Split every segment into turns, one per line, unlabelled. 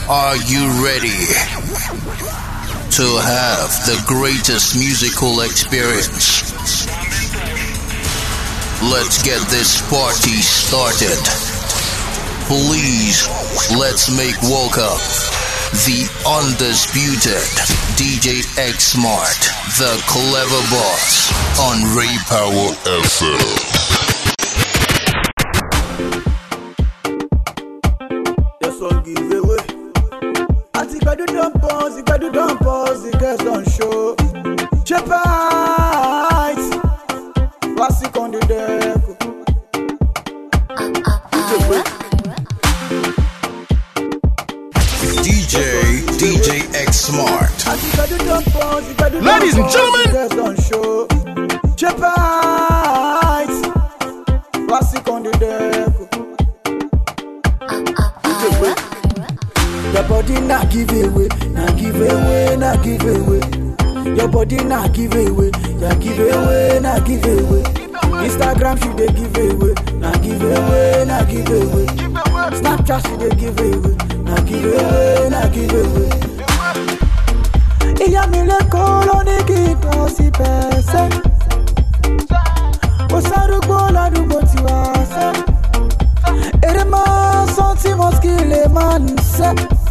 Are you ready to have the greatest musical experience? Let's get this party started. Please, let's make welcome the undisputed DJ X Smart, the clever boss on Ray Power FM.
Don't pause, the girls don't show. Shepherd, classic on the deck.
DJ X Smart.
Ladies and gentlemen,
girls don't show. Shepherd, classic on the deck. Your body not give away, not give away, not give away. Your body not give away, not give away, not give away. Instagram she dey give away, not give away, not give away. Snapchat she dey give away, not give away, not give away. Iya mi le kolo ni ki to si pese. O sarugbo ladugbo tiwa se. Ere ma senti moskile man se.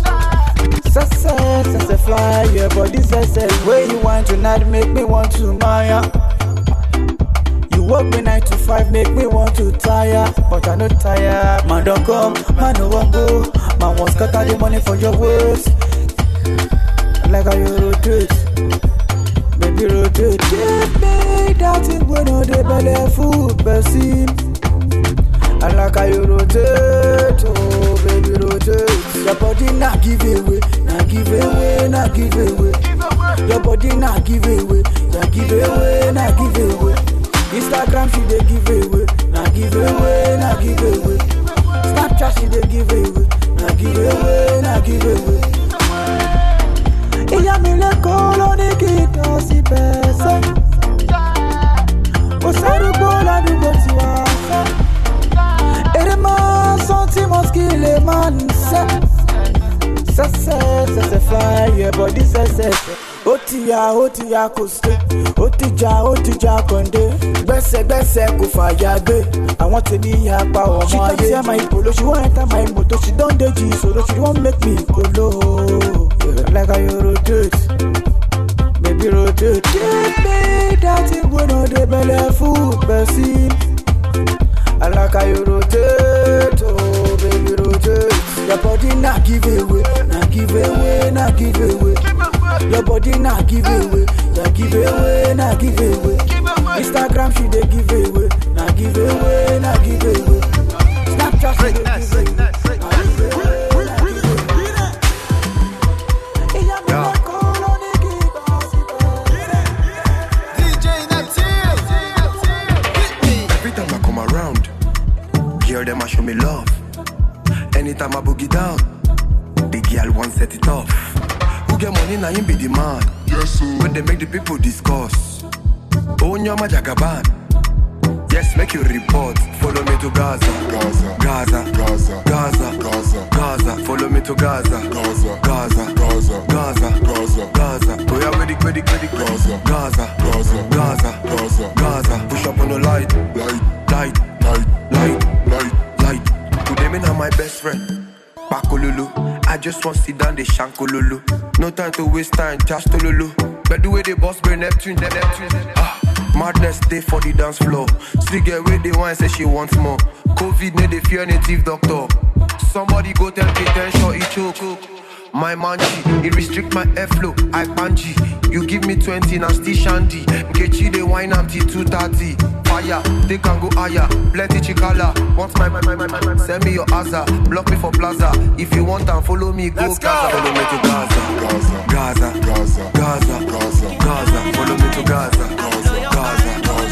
Say fly, your body says where you want tonight, make me want to Maya. You work me 9 to 5, make me want to tire, but I no tire. Man don't come, man no one go. Man won't scatter the money for your waist. Like how you rotate, baby rotate. Give me that thing when no dey belly food, person. I like how you rotate, oh baby rotate. Your body not give away, not give away, not give away. Your body not give away, not give away, not give away. Instagram she dey give away, not give away, not give away. Snapchat she dey give away, not give away, not give away. Iya mi le kolo ni ki to si pese. O sarugbo ladugbo tiwa se. Ere ma senti moskile man se. Se fly, your body se. Otiya koste. Otija konde. Gbese ko fire gbe. I want to be here pa omo aye. She can't see my polo, she won't enter my motor. She don't deji solo, she won't make me go low. Like how you rotate, baby rotate. Give me that thing when no dey belly food, person. I like how you rotate, oh baby rotate. Your body not give away, not give away, not give away. Your body not give away, not give away, not give away. Instagram she dey give away, not give away, not give away. Snapchat she dey give away, not give away.
Every time I come around, girl them a show me love. Anytime I boogie down, the girl won't set it off. Who get money now him be the man. Yes, sir. When they make the people discuss. Oh, nyama jagaban. Yes, make you report. Follow me to Gaza. Gaza. Follow me to Gaza. Gaza. Oh yeah, ready. Gaza. Push up on the light. Today me now my best friend. Pakolulu. I just want to sit down the shankolulu. No time to waste time, just to lulu. But the way the boss bring Neptune. Madness day for the dance floor. Still get where they want, say she wants more. COVID need a fear native doctor. Somebody go tell K-Ten he choke. My manchi, it restrict my airflow. I panji. You give me 20 now still shanty. Nkechi they wine empty 230. Fire, they can go higher. Plenty chikala. Want my send me your Aza. Block me for plaza. If you want and follow me, go Gaza. Follow me to Gaza. Follow me to Gaza. Gaza.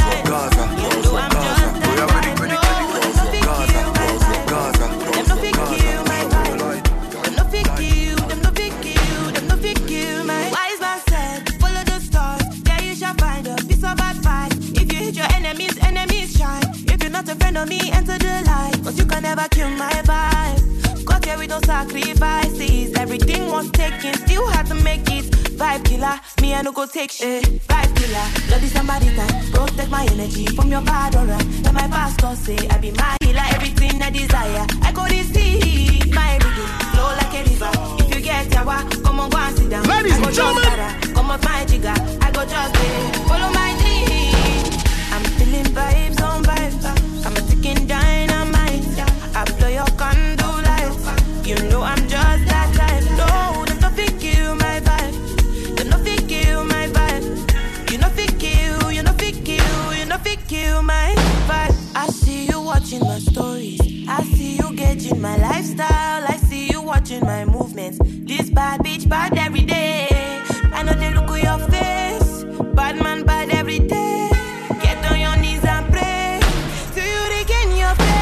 We are ready. Gaza.
Them no pick you, my vibe. Them no pick you. Them no pick you, my wise man said. Follow the stars. Yeah, you shall find a piece of advice. If you hit your enemies shine. If you're not a friend of me, enter the light. But you can never kill my vibe. got here with no sacrifices. Everything was taken, still had to make it. Vibe killer, me I no go take shit. Vibe killer, bloody somebody time. Protect my energy from your bad aura. Let my pastor say I be my healer, everything I desire. I go to see my rhythm, flow like a river. If you get yawa, come on go and sit down.
Ladies and gentlemen,
come on my jigger. I go just follow my dream. I'm feeling vibes on vibes. I'm a ticking dynamite. I blow your candle light. You know I'm just that type. No, them no fit kill my vibe. Them no fit kill my vibe. You no fit kill, you no fit kill, you no fit kill my vibe. I see you watching my stories. I see you gauging my lifestyle. I see you watching my movements. This bad bitch bad every day. I know they look at your face. Bad man bad every day. Get on your knees and pray till you regain your faith.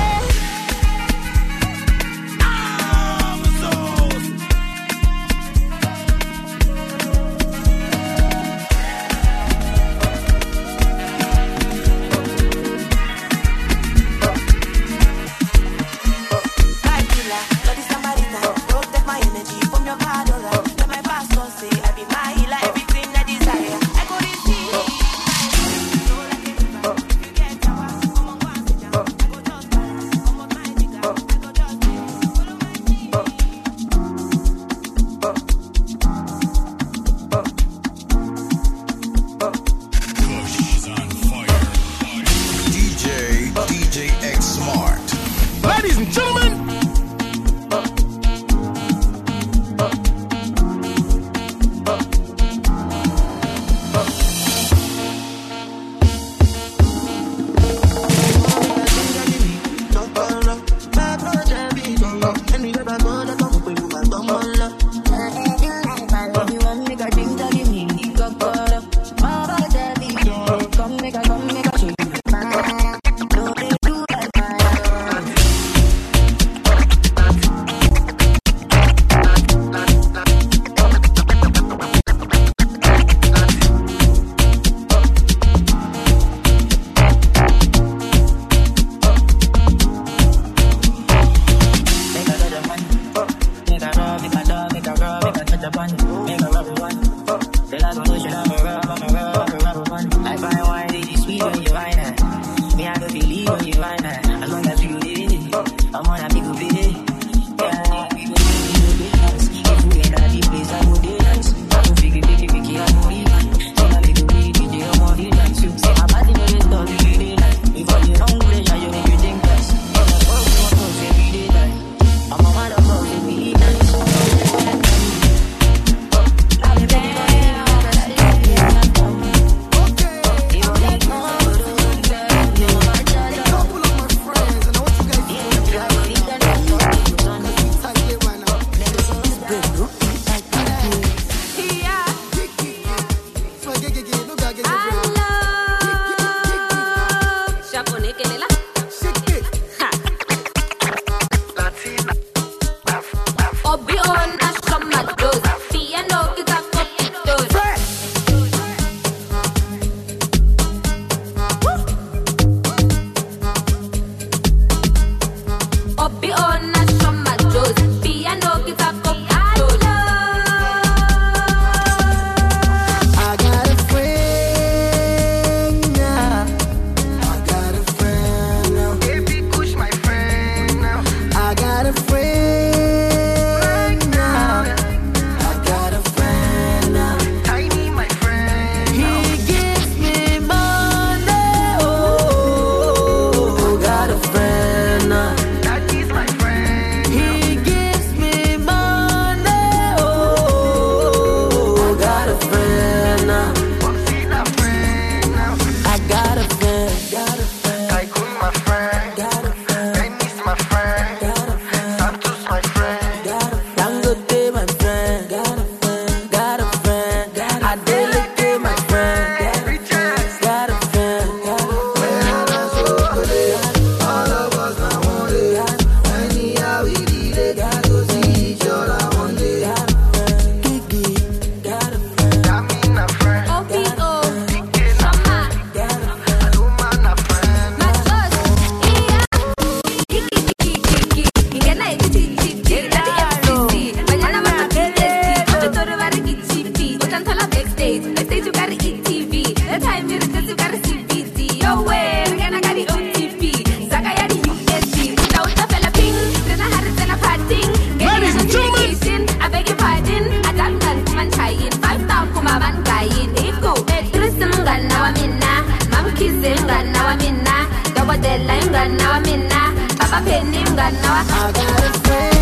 modella inganna minna papa penny inganna I got a friend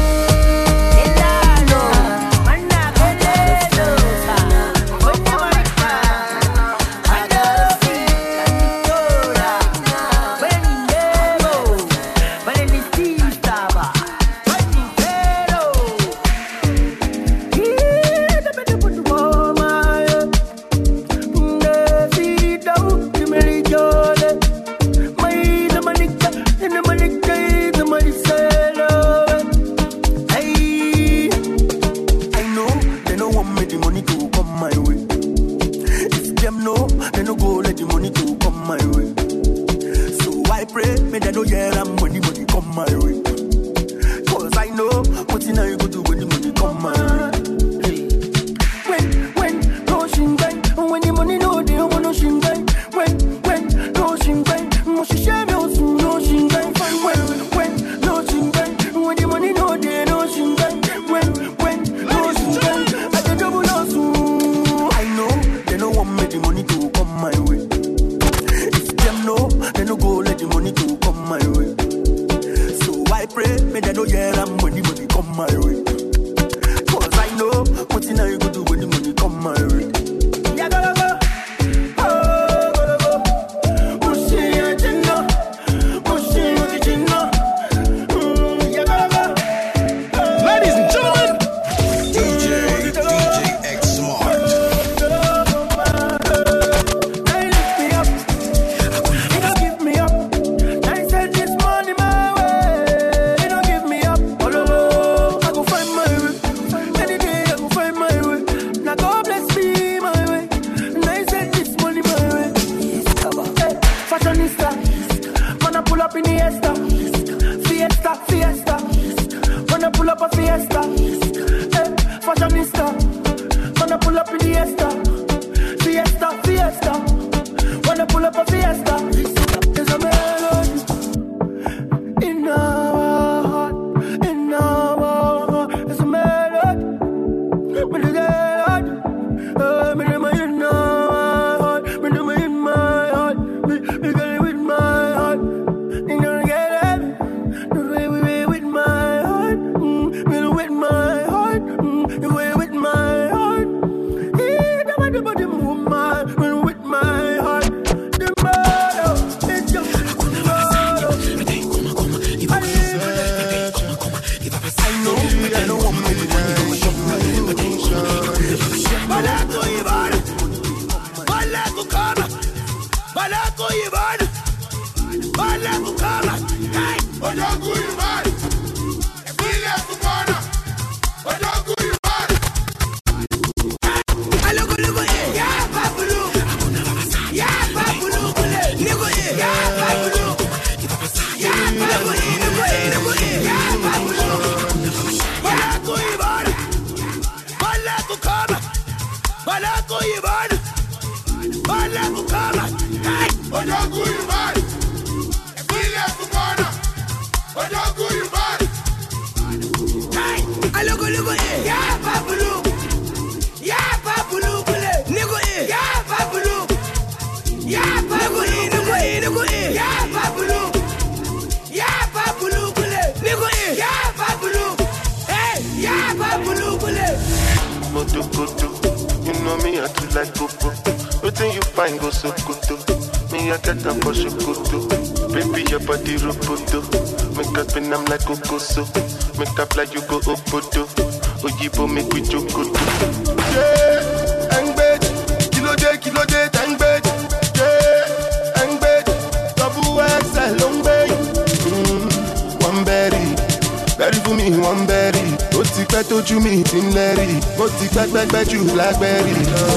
Blackberry.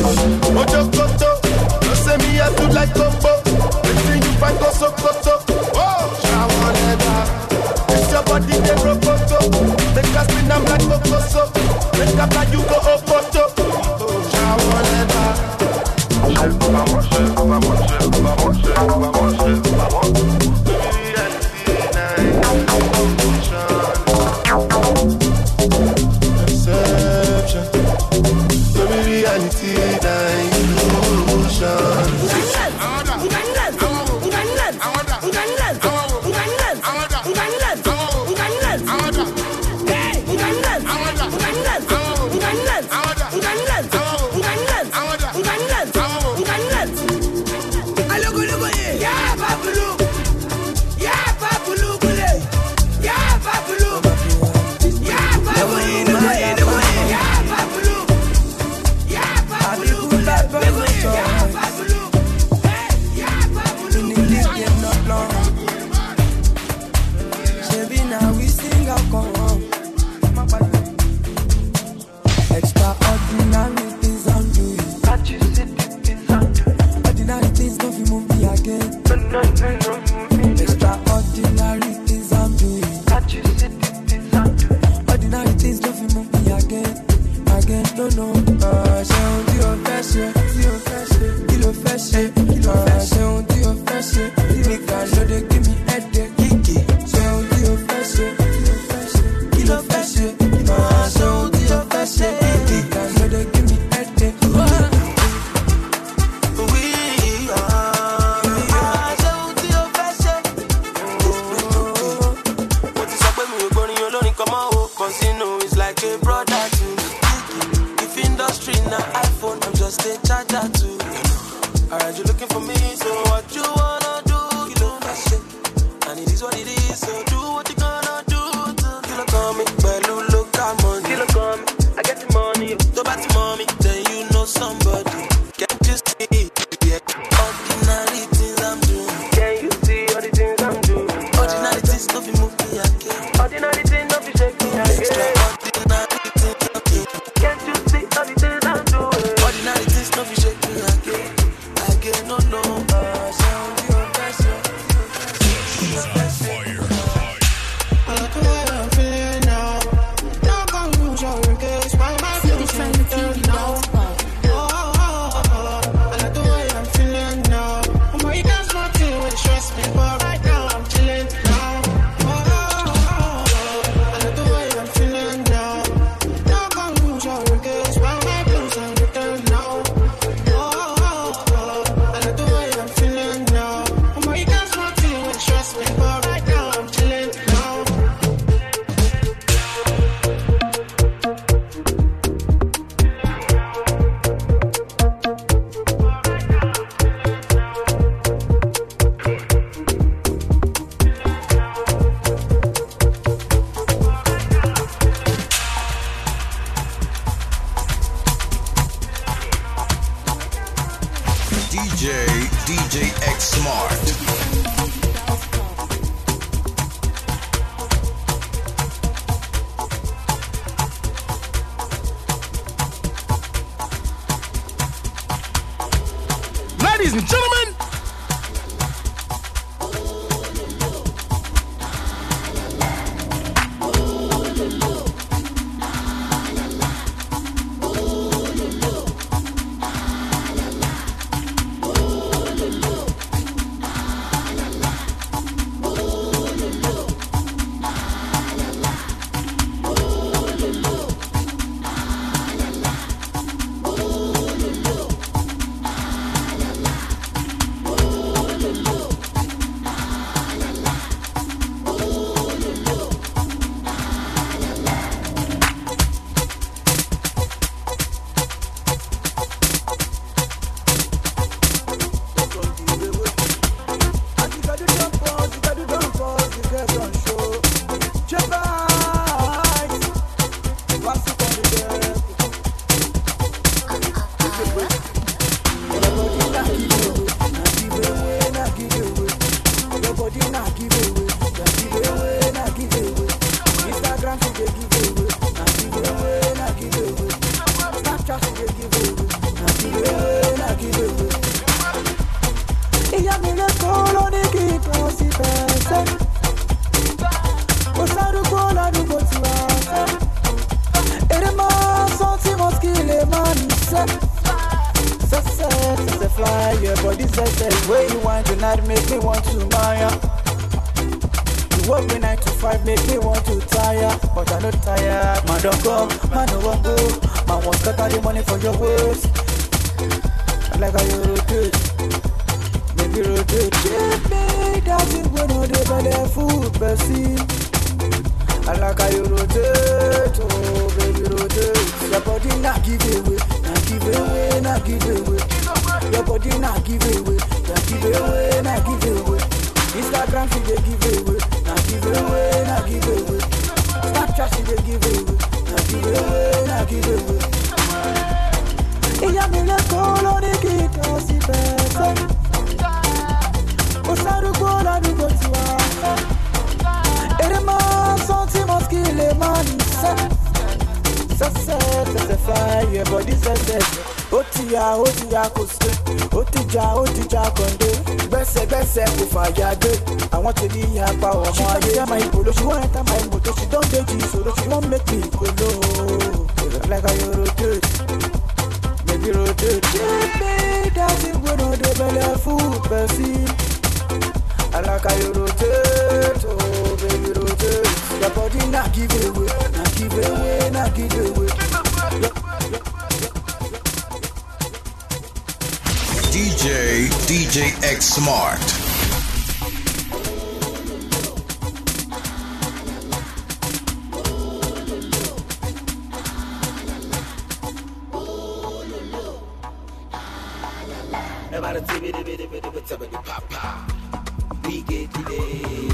Mojo Koto, you say me I do like Coco. Everything you find go so Koto. Oh, Shawanega. It's your body they roboto. Make us spin them like Coco so. Make up like you go Opoto. Oh, Shawanega.
know they give me headache. So you fashion, kilo fashion. So you fashion, know they give me headache.
It's like a brother too. If industry na iPhone, I'm just a charger too. Alright, you looking for me, so what you wanna do? You know that shit, and it is what it is. So do what you gonna do till I come in. Well, look at money. Till I come, I get the money. Go back to mommy, then you know somebody. Can't you see? Yeah, ordinary things I'm doing. Can you see all the things I'm doing? Ordinary things don't be move me again. Ordinary things don't be shake me again. Extraordinary things I'm doing. Can't you see all the things I'm doing? Ordinary things don't be shake me again. Again, no, no.
I like the way I'm feeling now. Not gonna lose your case. Why my feelings ain't now? I like the way I'm feeling now. Oh my, you can't smart to it, stress me, but right now I'm chilling now. I like the way I'm feeling now. Not gonna lose your case. Why my blues ain't returned now? I like the way I'm feeling now. Oh my, you can't smart to it, stress me, but right now I'm chilling now.
DJ X Smart.
Ladies and gentlemen,
Where you want tonight make me want to Maya. You work me 9 to 5 make me want to tire, but I not tired. Man don't come, man no won't go. Man won't scatter the money for your waist. I like how you rotate, maybe rotate. Give me dancing when no dey belly food, Bessie. I like how you rotate, oh baby rotate. Your body not give away, not give away, not give away. Your body not give away, not give away, not give away. Instagram she dey give away, not give away, not give away. Snapchat she dey give away, not give away, not give away. Iya mi le kolo ni kito si pese. O sarugo la dugo tiwa. Ere ma sentiments qui les manissent. Ça fly, your body says. Otia koste, otija konde. Bese ko fayade. I want to be her power. She can't my polo, she want enter my motor. She don't get you, so she won't make me go low. Like how you rotate, maybe rotate. Give me dancing when on the belly food, Bessie. I like how baby rotate, oh baby rotate. Your body not give away, not give away, not give away.
DJ X Smart.
We get it.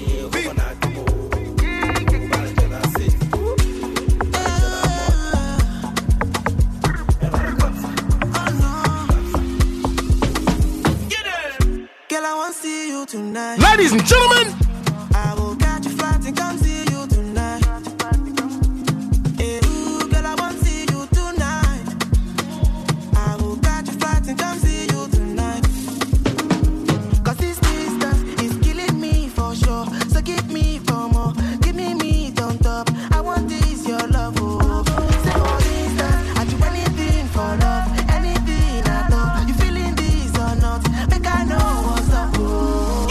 Tonight.
Ladies and gentlemen,
I will catch a flight and come see you tonight. Hey, ooh, girl, I want to see you tonight. I will catch a flight and come see you tonight. Cause this distance is killing me for sure. So give me for more, give me meat on top. I want this, your love, oh. Say for distance, I do anything for love, anything at all. You feeling this or not? Make I know what's up, oh.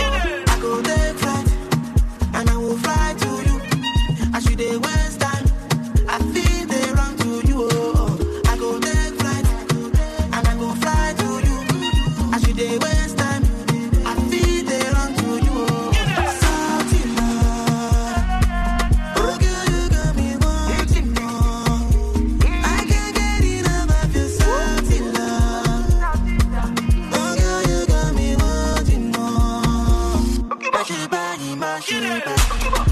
And I will fly to you. I should they waste time. I feel they run to you. Oh. I go take flight. And I go fly to you. I should they waste time. I feel they run to you. Oh. Salty love. Oh girl, you got me wanting more. I can't get enough of your salty love. Oh girl, you got me wanting more. Mash it body, mash it body.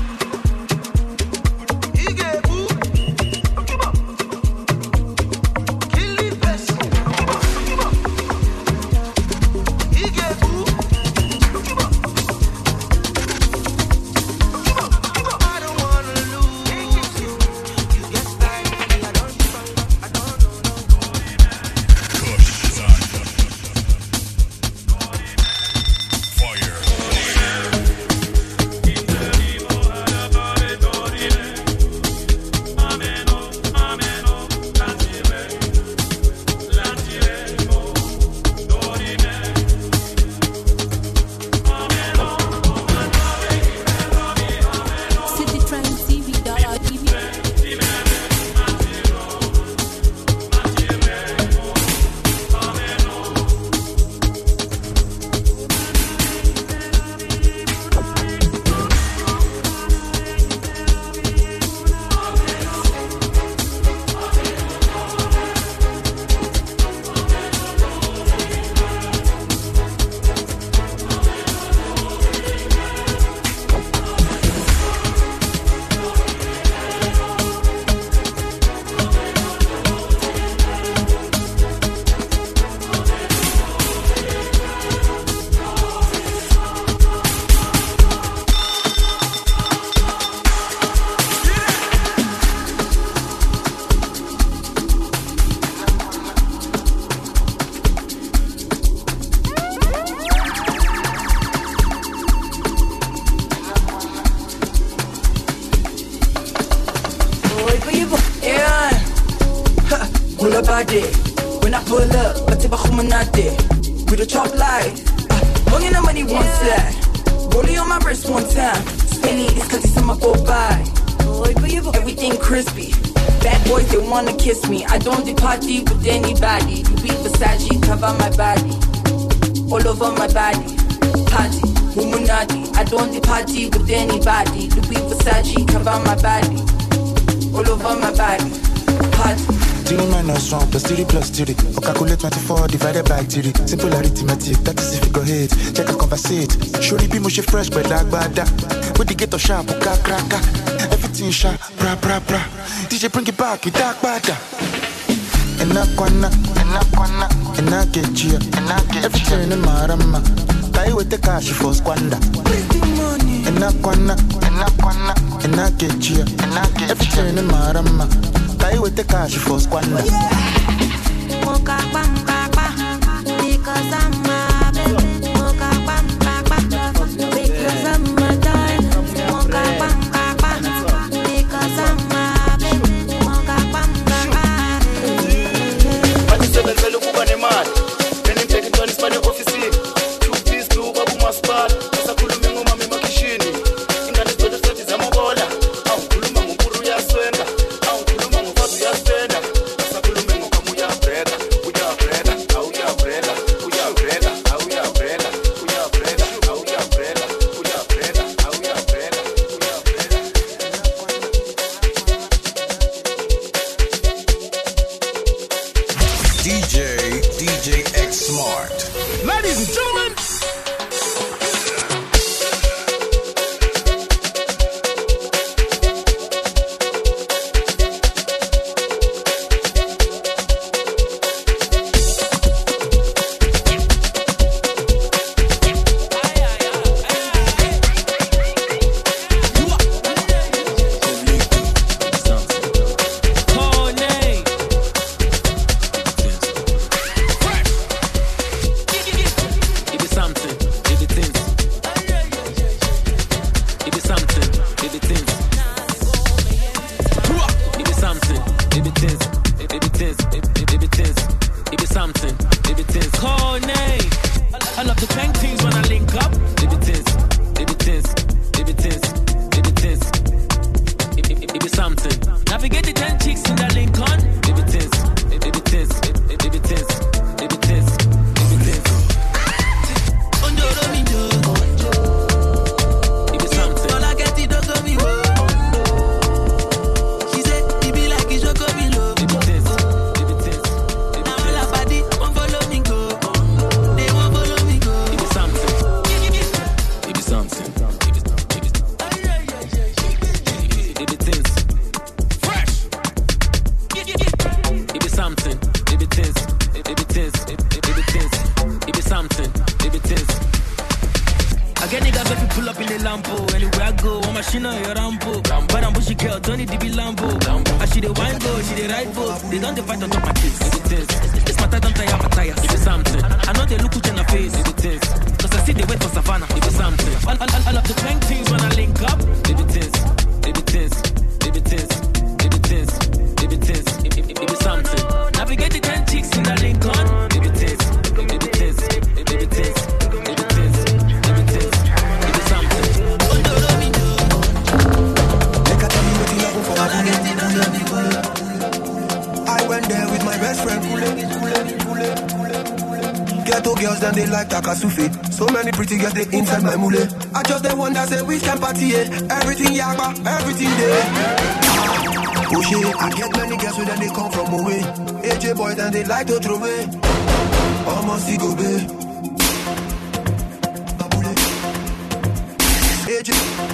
When I pull up, but if I'm not there, with a chop light, money no money one side, rolling on my wrist one time, spinning this cause it's on my go by. Everything crispy, bad boys they wanna kiss me. I don't do party with anybody. You be Versace, cover my body, all over my body. Party, Illuminati. I don't do party with anybody. You be Versace, cover my body, all over my body. Party.
3 minus 1 plus 3 plus 3. Or calculate 24 divided by 3. Simple arithmetic, that is if you go hit. Check and conversate. Surely be mushy fresh, but like bada. With the ghetto sharp, cracker. Everything sharp, bra. DJ bring it back, you dark bada. And I get you. Everything in my rama. Die with the cash for squander. And I get you. Everything in my rama. Die with the cash for squander.
Mocha bam because I'm my baby. Mocha bam because I'm my darling. Mocha bam because I'm my baby. Mocha bam.
But it's a little bit of money. Then you take it on Spanish office. 2 piece, 2 babu maspad. Asa kulu mengo mami
something. It be things. Fresh. It be something. It be things. It be things. It be things. It be something. It be things.
I get niggas if you pull up in the Lambo. Anywhere I go, I'm a shina, your Rambo. But I'm bushy girl, don't need to be Lambo. I see the wine go, she the right vote. They don't fight on top my kids. This matter don't tire my tires.
It be something.
I know they look at in the face.
It be things.
Cause I see they wait for Savannah.
It be something.
All of the bang things when I link up.
It be things. It be things. It be things. It be things. It be things. It be something.
Navigate the 10 chicks in the Lincoln.
It be things. It be things. It be things.
I went there with my best friend. Ghetto girls, then they like Takasufi. So many pretty girls, they inside my mule. I just the one that say we can party, everything yakba, everything there. Oh shit, I get many girls, then they come from away. AJ boys, then they like to throw away. Almost go be. AJ.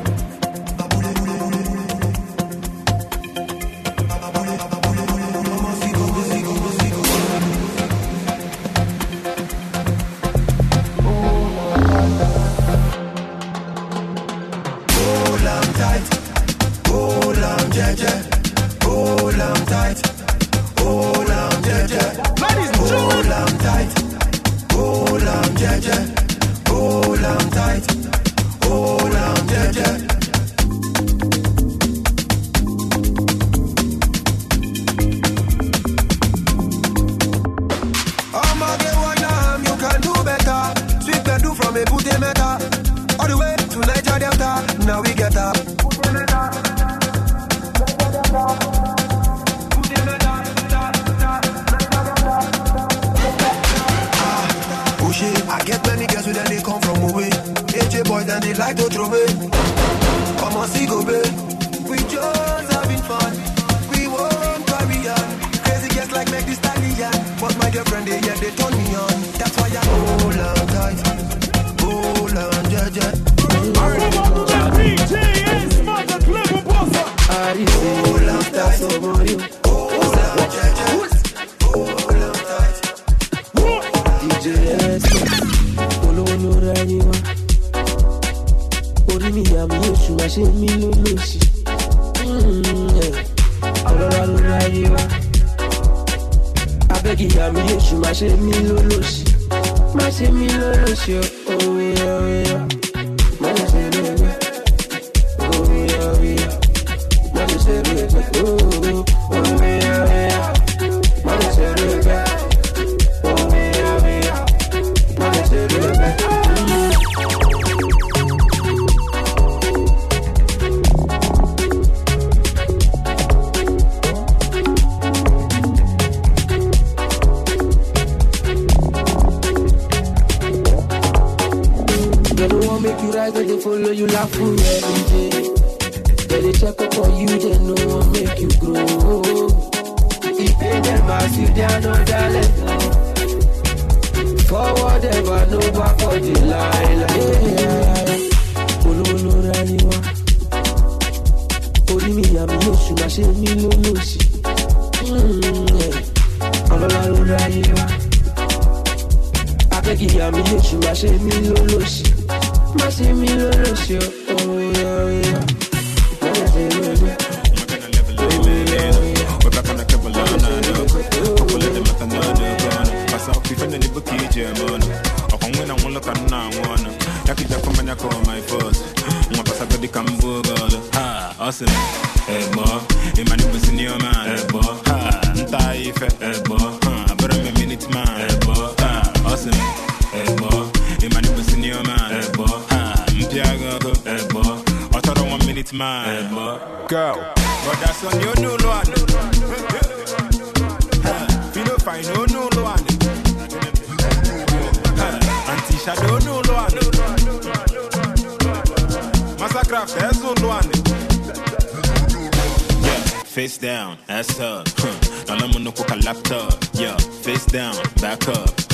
Face down, ass up. Now I'm on the laptop. Yeah, face down, back up.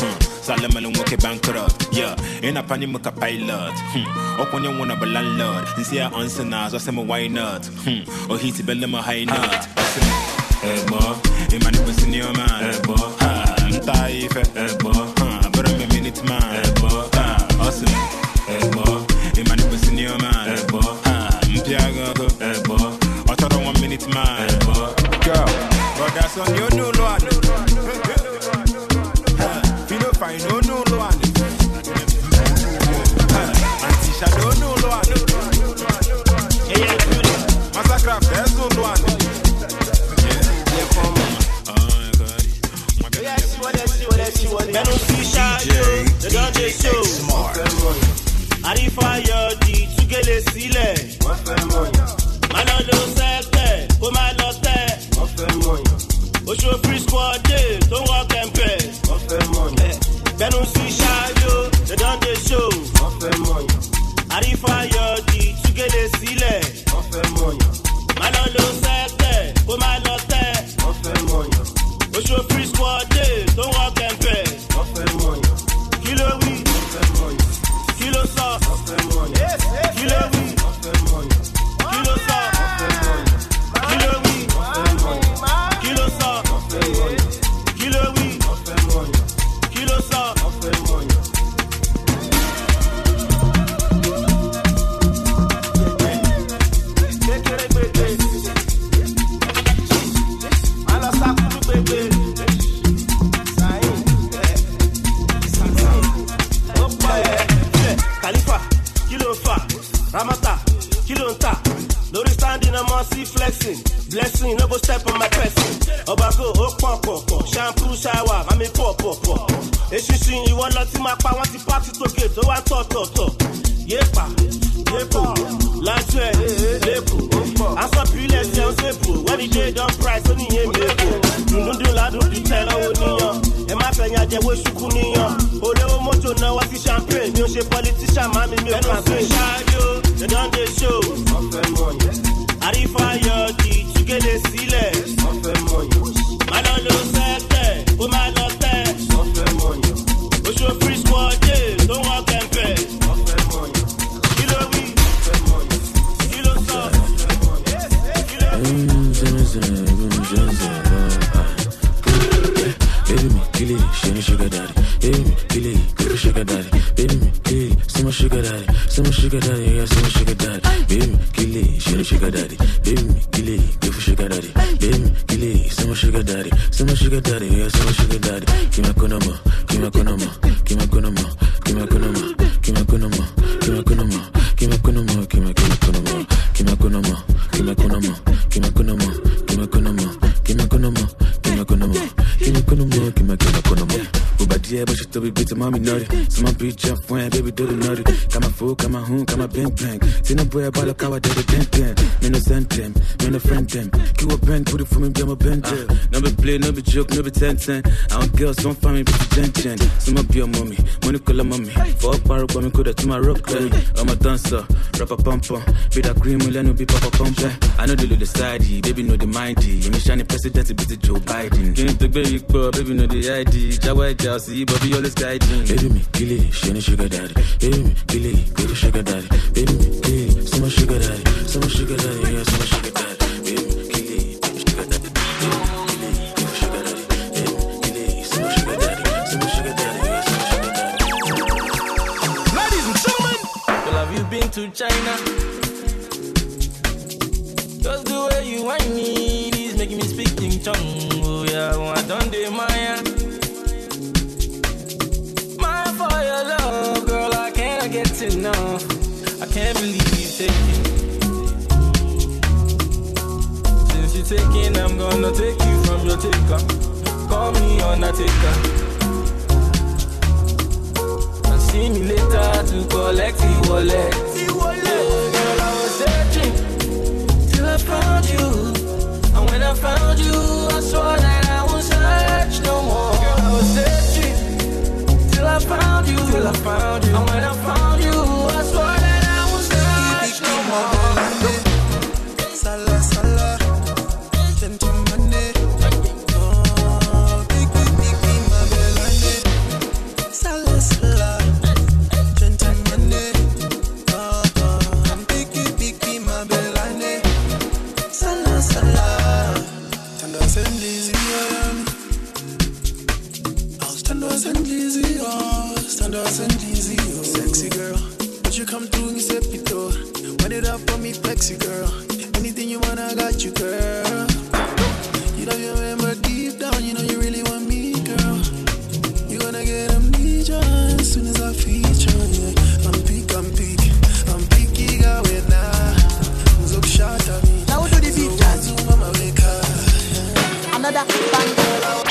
Salem and walk a bankrupt. Yeah, in a panic muka pilot. Open your one of a landlord. And see our answer now, so say why not? Or he's a bell high note. Hey, boy, in my neighbor's in your man. Hey, boy, I'm tired. Hey, boy, but I'm a minute man. Hey, boy, awesome. Hey, boy, in my neighbor's in your man. Hey, boy, I'm Piago. Hey, boy, I thought 1 minute man. Hey, boy, girl, but that's on your new one. You know, fine, no one. Auntie Shadow, no one. Hey, Massacre, there's no one.
Boy, I ball a cow, I did a dent. Me no send them, me no friend them. Keep a pen, put it for me, be my bent. No be play, no be joke, no be 10-10. I don't girls, don't find me, but you gen. So my be a mommy, money call a mommy. For a bar, but me could to my rock climb. I'm a dancer, rapper pumper. Be that cream, will no be papa pumper. I know the little side, baby know the mindy. You me shiny president, be the Joe Biden. Can't the baby, baby know the ID. Jawai Jelsey, but be always guiding. Baby me, kill it, she ain't sugar daddy. Baby me, kill it, baby sugar daddy. Baby me, kill it. So much sugar daddy, yeah, so much sugar daddy. Baby, kill it, sugar daddy. Baby, sugar daddy. Baby, kill it, so much sugar daddy. So much sugar daddy, yeah, so much sugar daddy.
Ladies and gentlemen, well, have you been to China? Just the way you want me is making me speak in tongue. Oh yeah, I done the Maya. Maya for your love, girl, I can't get enough. I can't believe you taking. Since you're taking, I'm gonna take you from your taker. Call me Undertaker. And see me later to collect the wallet. Girl, I was searching till I found you. And when I found you, I saw that I won't search no more. Girl, I was searching till I found you. And when I found you, I saw that
Sala, gentleman, oh, big, my belane.
nice and easy, oh. Sexy girl, would you come through and step it door? Wind it up for me, flexy girl. Anything you want, I got you, girl. You know you remember deep down, you know you really want me, girl. You gonna get amnesia as soon as I feature, yeah. I'm picky, girl, with now. Zook shot at me.
Now do the beat, dance. Another bang, girl.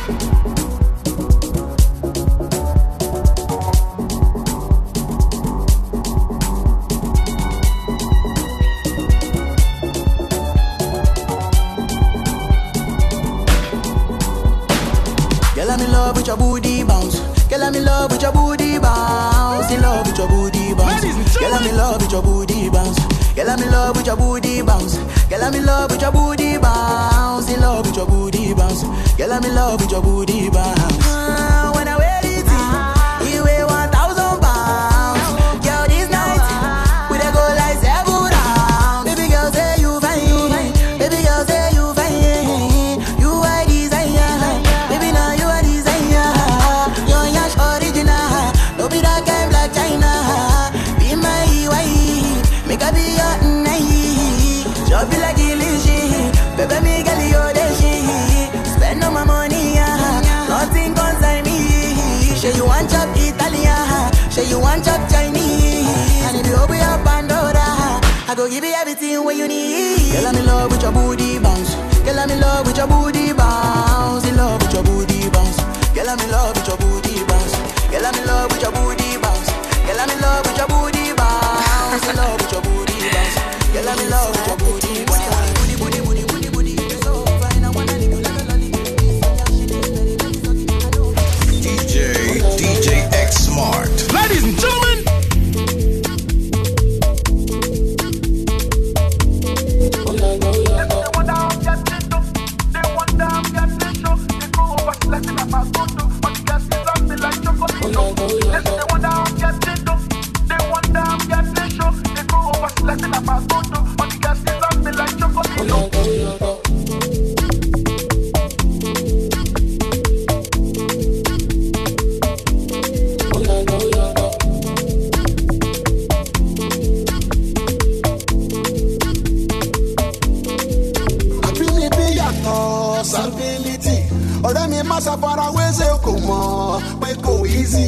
Girl, I'm in love with your booty bounce. Girl, I'm in love with your booty bounce. In love with your booty bounce. Girl, I'm in love with your booty bounce. Girl, I'm in love with your booty bounce. Girl, I'm in love with your booty bounce. In love with your booty bounce. Girl, I'm in love with your booty bounce. When I wear it, you weigh 1,000 pounds. Girl, this night we dey go like 7 rounds. Baby girl, say you fine. Baby girl, say you fine. You are designer. Baby, now you are designer. Your yash original. Don't be that kind Black China. Be my wife. Make a be your night. Just be like illusion. Baby, me girl, you're the shit. Spend all my money, nothing concern me. Say you want chop Italian. Say you want chop Chinese. And if you open your Pandora, I go give you everything what you need. Girl, I'm in love with your booty bounce. Girl, I'm in love with your booty bounce. In love with your booty bounce. Girl, I'm in love with your booty bounce. Girl, I'm in love with your booty bounce. Girl, I'm in love with your booty bounce. In love with your booty bounce. Girl, I'm in love with your booty bounce.
DJ X Smart.
Ladies and gentlemen.
Ọ̀rẹ́ mi má ṣàfarawé ṣe kò mọ̀ pé kò easy.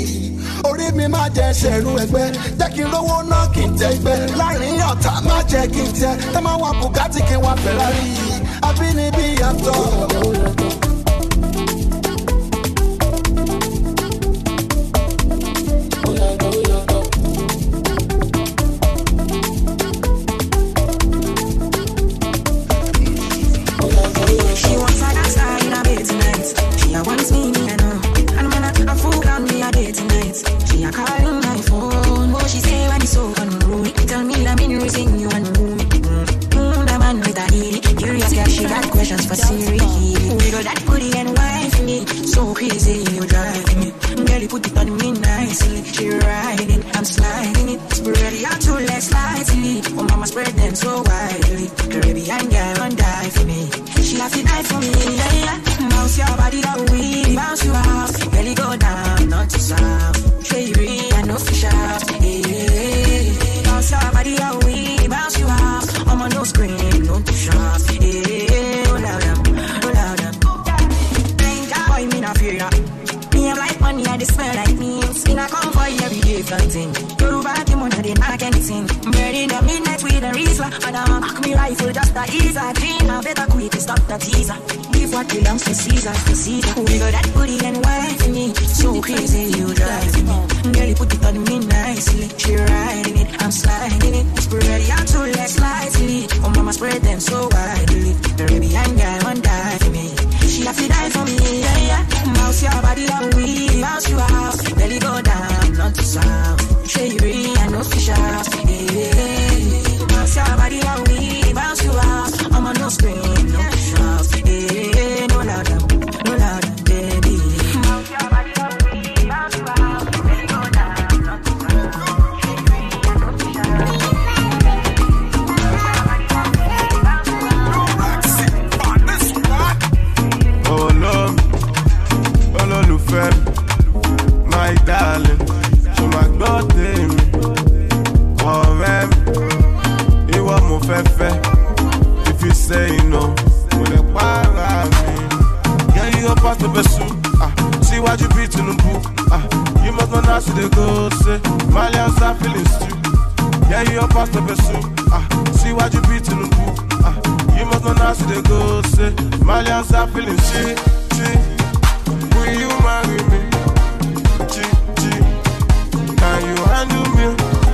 Orí mi má jẹ́ ṣẹ̀rù ẹgbẹ́, jẹ́ kí n lówó náà kí n tẹ́gbẹ́. Láàrin ọ̀tá má jẹ́ kí n tẹ́, ẹ máa wá Bugatti kí n wá Ferrari. Abínibí yàtọ̀.
My darling, fefe. If you say no, will para me. Yeah, you up at the best. See what you beat in the book. You must not ask the go say. Malians are feeling stew. Yeah, you up at the best. See what you beat in the book. You must not ask the go say. Malians are feeling stew. Will you marry me? Can you handle me?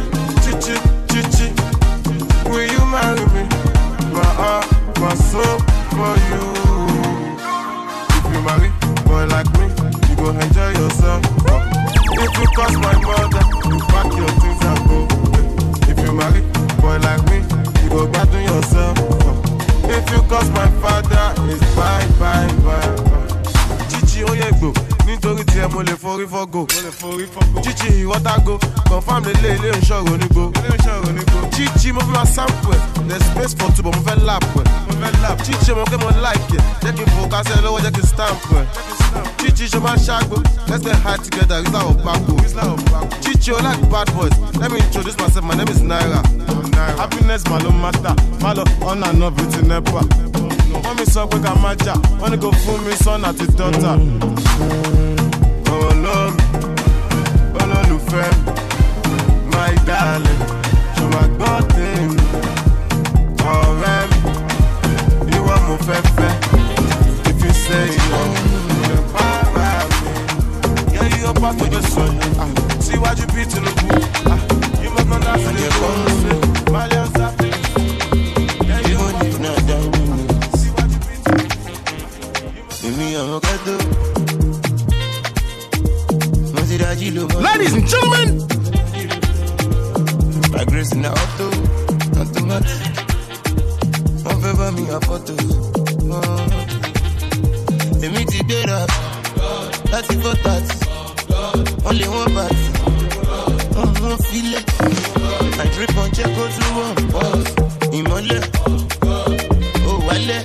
Will you marry me? My heart, my soul for you. If you marry boy like me, you go enjoy yourself. If you cost my mother, you pack your things and go. If you marry boy like me, you go back to yourself. If you cost my father, it's bye. Chichi oyegbo, nítorí tí ẹ mo lè forí fọ́gò. Chichi water go, confirm the lay on ṣọ́rọ̀ onígbó. Chichi mo fi ma sample ẹ̀, there's space for two but mo fẹ́ lap ẹ̀. Chichi mo kẹ́ mo like ẹ̀, jẹ́ kí n fò kásẹ̀ lọ́wọ́ jẹ́ kí n stamp ẹ̀. Chichi ṣe máa ṣàgbó, let's get high together, Rizla or Bako. Chichi o like bad boys, let me introduce myself, my name is Naira. Happiness malo matter, malo on and off with nepa. Wọ́n mi sọ pé ká má jà, wọ́n ní kò fún mi son àti daughter. Olólùfẹ́, my darling, ṣo ma gbọ́ tèmi. Ọ̀rẹ́ mi, ìwọ mo fẹ́ fẹ́. If you say no, you're para me. Yeah, you up at the sun. See what you beat in the book. You must not ask the question. Malians are feeling. Yeah, you don't need no doubt.
Ladies and gentlemen,
my grace in the auto, automatic. One favor me a photo. The meeting better. That's it for that. Only one party. Feel it. I drip on check go to one boss. Imole. Oh, wale.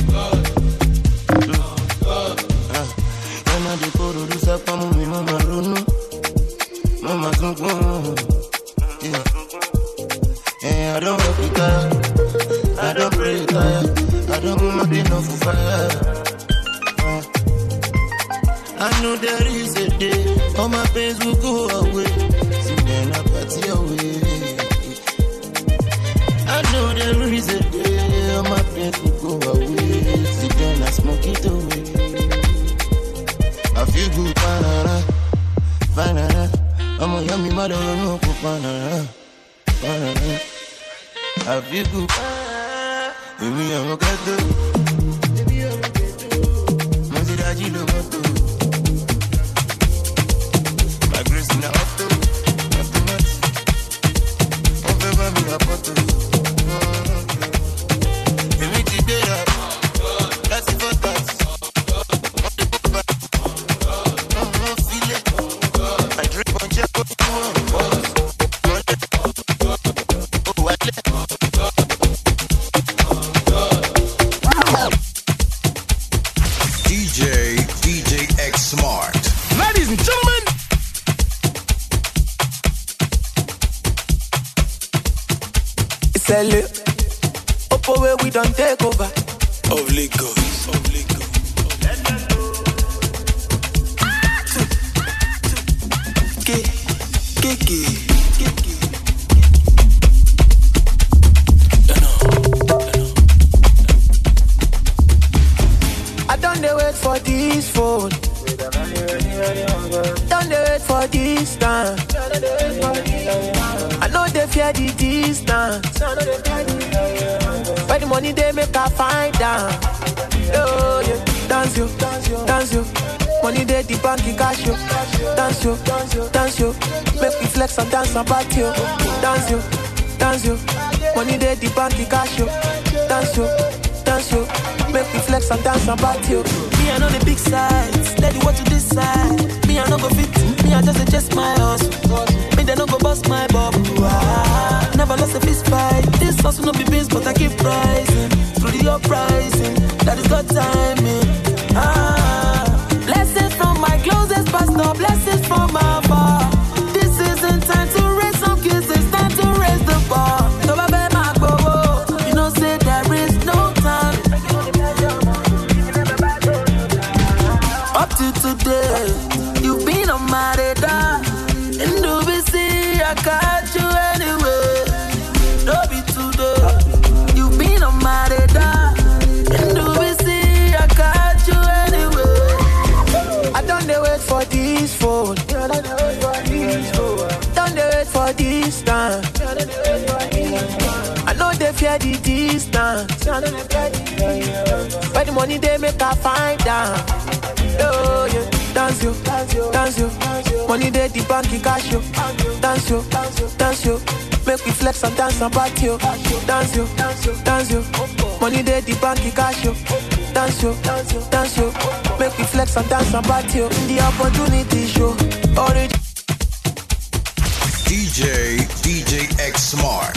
I don't work with tired. I don't pray tired. I don't go my day for fire. I know there is a day all my pains will go away. See when I party away. I know there is a day all my pains will go away. See when I smoke it away. I feel good, banana. I'm a yummy mother, no banana. I feel good. Baby, I'm a gato. My grace in the auto. On fait pas mis la photo. Et me dit better. That's it for that. Feel it. I drip on check up to one.
DJ X Smart.
Ladies and gentlemen,
it's a look up where we don't take over.
Of Lagos.
I don't wait for this phone. Don't wait for this time. I know they fear the distance. But the money they make I find down. Oh yeah, dance yo. Money they the bank in cash yo. Dance yo. Make me flex and dance about you. Dance yo. Money they the bank in cash yo. Dance yo. Make me flex and dance about you.
Me I know the big size, let you what to decide. Me I no go fit, me I just adjust my hustle. Me they no go bust my bubble. Never lost a fist fight. This hustle no be beans, but I keep rising through the uprising. That is God timing. Blessings from my closest pastor, blessings from my bar. This isn't time to raise some kids, it's time to raise the bar. So baby, my bobo, get the distance. Where the money they make I find out. Oh yeah, dance yo, dance yo. Money they the bank cash yo. Dance yo, dance yo. Make we flex and dance and party yo. Dance yo, dance yo. Money they the bank cash yo. Dance yo, dance yo. Make we flex and dance and party yo. The opportunity show. Orange.
DJ X Smart.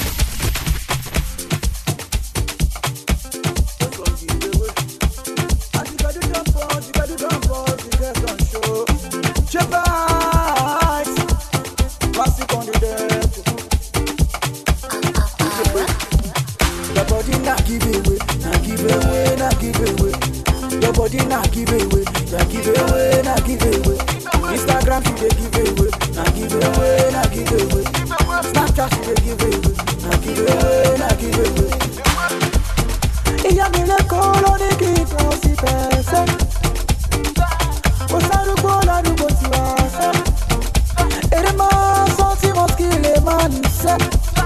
Instagram she dey give away, na give away, na give away. Snapchat she dey give away, na give away, na give away. Iya mi le kolo ni ki to si pese. O sarugo la rugo ti wa se. Ere ma senti mo skile man se.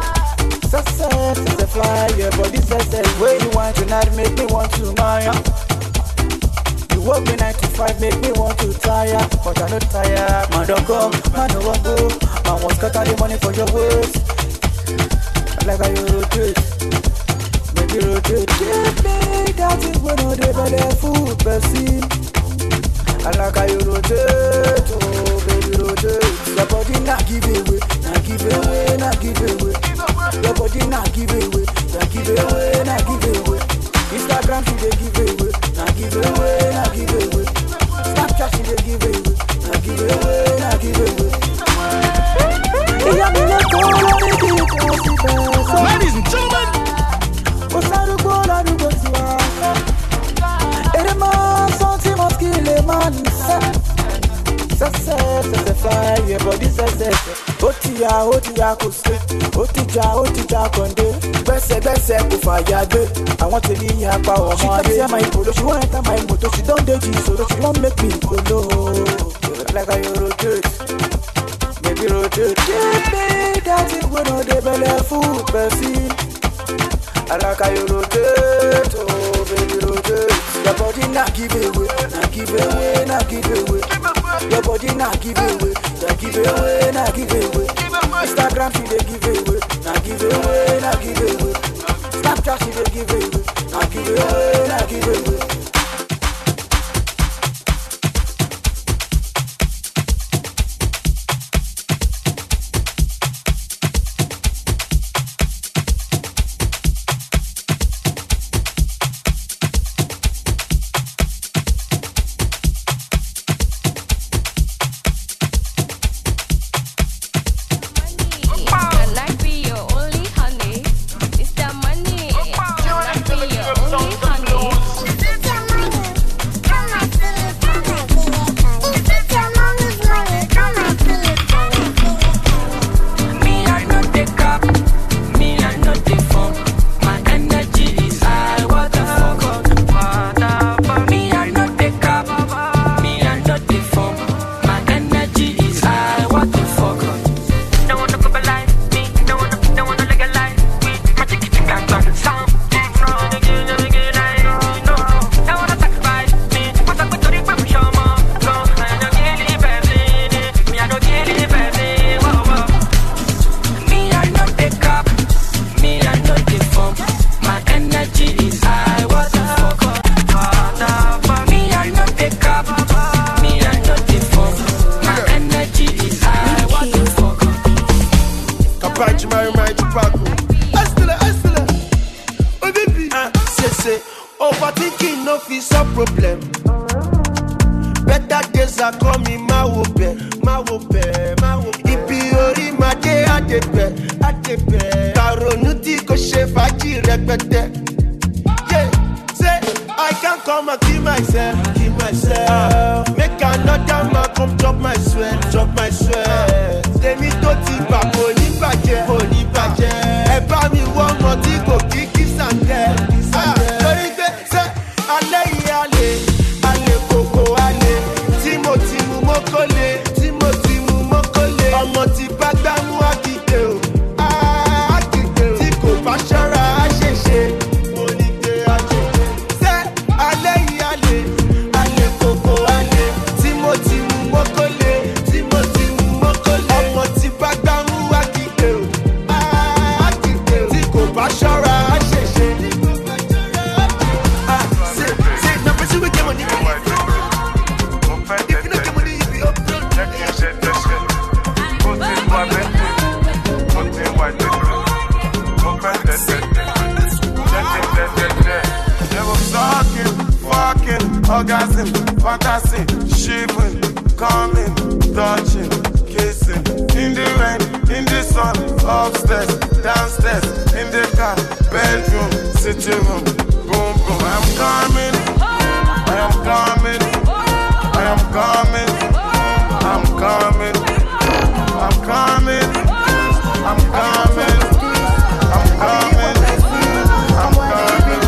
Se fly your body se where you want tonight make me want to Maya. You work me 9 to 5, make me want to tire, but I not tired. Man don't come, man no want go. Man want scatter the money for your waist. Like how you rotate, baby rotate. Give me that thing when no dey belly full, person. I like how you rotate, oh baby rotate. Your body not give away, not give away, not give away. Your body not give away, not give away, not give away. Instagram she dey give away, not give away, not give away. Snapchat she dey give away, not give away, not give away.
Ladies and gentlemen,
your body says Otia Koste, Otija Konde, Bese ko fayade. I want to be here power. She can't see my polo, she won't enter my motor, she don't date you, so she won't make me go low. Like how you rotate, baby rotate. Give me that thing when no dey belly full, person. I like how you rotate, oh baby rotate. Your body not give away, not give away, not give away. Your body not give away, not give away, not give away. Instagram she dey give away, not give away, not give away. Snapchat she dey give away, not give away, not give away.
Overthinking no fit a problem. Better days are coming, ma wo be. Ibi ori ma de adepe. Karonu ti ko se faji repete. Yeah, say I can't come and kill myself. Make another man come drop my sweat. Tèmi tó ti bà kò ní bàjẹ́. Ẹ bá mi wọ́n mọ tí kò kí kí sàǹdẹ̀. Lórí gbé ṣe alẹ́ yìí alẹ́ kòkó alẹ́. Tí mo ti mú mọ́kọ́lé. Ọmọ ti bá gbámú àkìdè o. Tí kò bá ṣọ́ra
orgasm, fantasy, shivering, coming, touching, kissing. In the rain, in the sun, upstairs, downstairs, in the car, bedroom, sitting room, boom boom. I'm coming, I am coming, I am coming, I'm coming, I'm coming, I'm coming, I'm coming, I'm coming.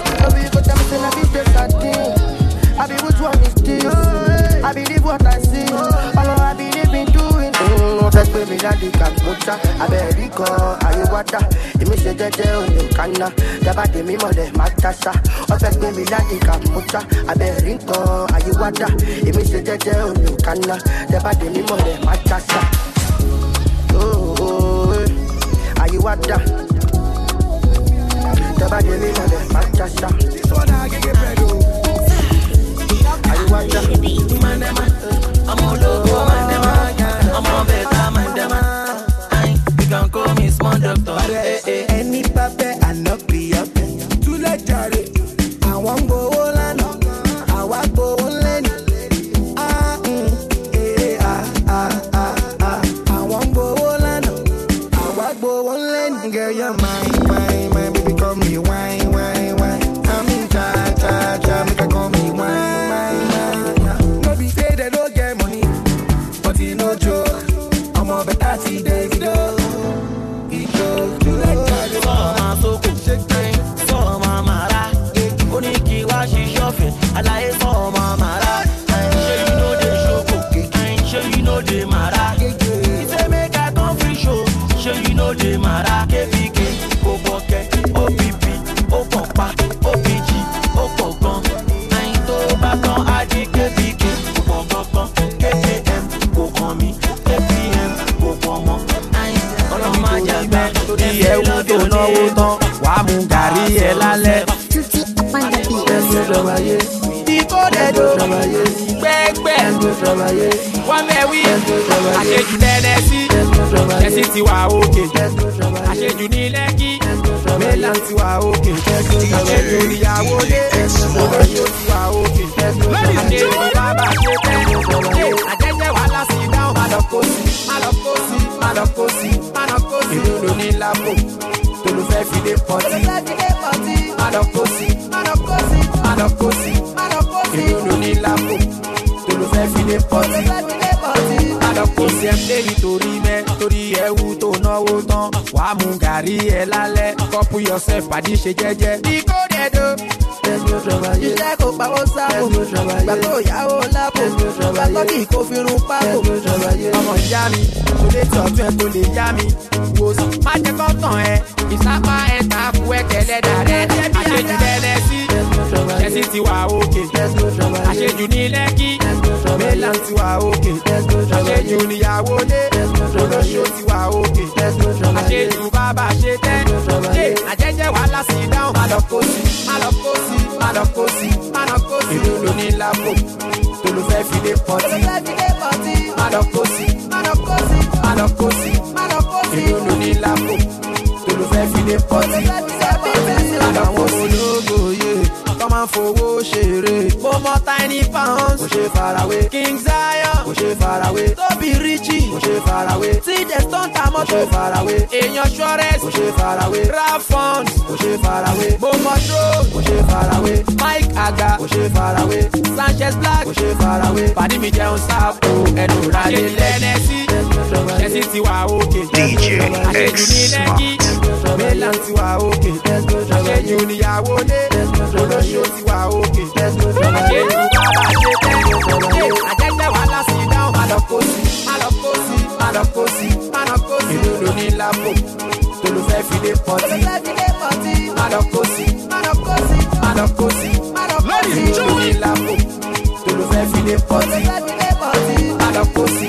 I be which one is this? I believe what I see. All I believe in doing. Take me down the Kamucha. I be Rico, I water. If me say that you canna, the body me mother Matasa. Or take me down the Kamucha. I be Rico, I water. If me say that you canna, the body me mother Matasa. Oh, I water. The body me mother Matasa. This one I get better. I'm all over I'm all better you can call me small doctor. Any papa I not be up to let Charlie. I want go on, I want go on Lenny. I want go on, I want go on Lenny. Girl, you're mine, baby, call me wine. I'm in cha, make her call me wine. No joke, I'm over 30 days ago. It goes to like Charlie. My so cool, for my mara. Oniki wa she shopping. I like for my mara. I'm sure you know the show. I'm sure you know the mara. It's a make a come free show. Sure you know the mara. KPK, Oboke, OPP, Opopa, OPG, Opokon. I'm to back on Adi KPK, Opokon, KKM. Me, APM, Okomo, ọlọ́mọ àjàgbẹ́ torí ẹ̀wù tó náwó tán wàá mú gàrí ẹ̀ lálẹ́. Ẹ̀sùn ìjọbayé, ikó dẹ̀dọ̀, gbẹ́gbẹ́, wọ́n mẹ́wí, àṣejù tẹ́lẹ̀ sí, ẹ̀sì ti wà òkè, àṣejù ní lẹ́kí, mẹ́lá ti wà òkè, àṣejù ìyàwó lé, olóṣù ti wà òkè, àṣejù bàbá ṣe tẹ́, àjẹjẹ wà lásì dáhùn, Malokosi, ìlú ló ní lápò, tó ló fẹ́ fi dé pọ́tì, Malokosi, ìlú ló ní lápò, tó ló fẹ́ fi dé pọ́tì, Malokosi ẹ̀ lé nítorí mẹ́, torí ẹ̀wù tó náwó tán, wàá mú gàrí ẹ̀ lálẹ́, couple yourself pàdé ṣe jẹ́jẹ́, ikó dẹ̀dọ̀. Iṣẹ́ kò pawó sáàbò, gbàgbó ìyàwó lápò, gbàgbó kì í kó fi rún pákó. Ọmọ ìyá mi, kò lè tọ̀ tún ẹ kò lè yá mi. Wò sí, má jẹ́ kọ́ tàn ẹ́, ìsápá ẹ̀ ta kú ẹ̀ tẹ́lẹ̀ dàrẹ́. Àṣejù lẹ́lẹ́ sí, ẹ̀sìn ti wà òkè. Àṣejù ní lẹ́kí, mélà ti wà òkè. Àṣejù níyàwó lé, olóṣù ti wà òkè. Àṣejù bàbá ṣe tẹ́, àjẹjẹ wàhálà sí dáhùn. Malokosi, ìlú ló ní lápò, tó ló fẹ́ fi dé pọ́tì. Malokosi, ìlú ló ní lápò, tó ló fẹ́ fi dé pọ́tì. Àwọn ológo yé, kọ́ máa ń fowó ṣeré. Mo mọ Tiny Pounds, kò ṣe farawé. King Zion, kò ṣe farawé. Tóbi Richie, kò ṣe farawé. Tíjẹ Stonta mọ́tò, kò ṣe farawé. Èèyàn Suarez, kò ṣe farawé. Rafons, kò ṣe farawé. Momo Drone, kò ṣe farawé. Mike Aga, kò ṣe farawé. Sanchez Black, kò ṣe farawé. Pàdé mi jẹun sáàpù, ẹnu rálé lẹ́nẹ́sí. Ẹ̀sìn ti wà òkè.
DJ X Smart.
Mélà ti wà òkè. Àṣejù níyàwó lé, olóṣù ti wà òkè. Àṣejù bàbá ṣe tẹ́, àjẹjẹ wàhálà sí dáhùn. Malokosi, ìlú ló ní lápò, tó ló fẹ́ fi dé pọ́tì. Malokosi, ìlú ló ní lápò, tó ló fẹ́ fi dé pọ́tì. Malokosi,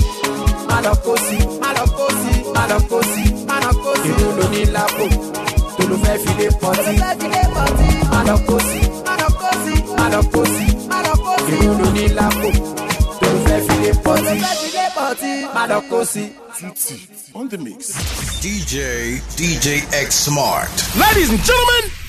ìlú ló ní lápò, tó ló fẹ́ fi dé pọ́tì. Malokosi, ìlú ló ní lápò, tó ló fẹ́ fi dé pọ́tì. Malokosi.
On the mix.
DJ X Smart.
Ladies and gentlemen,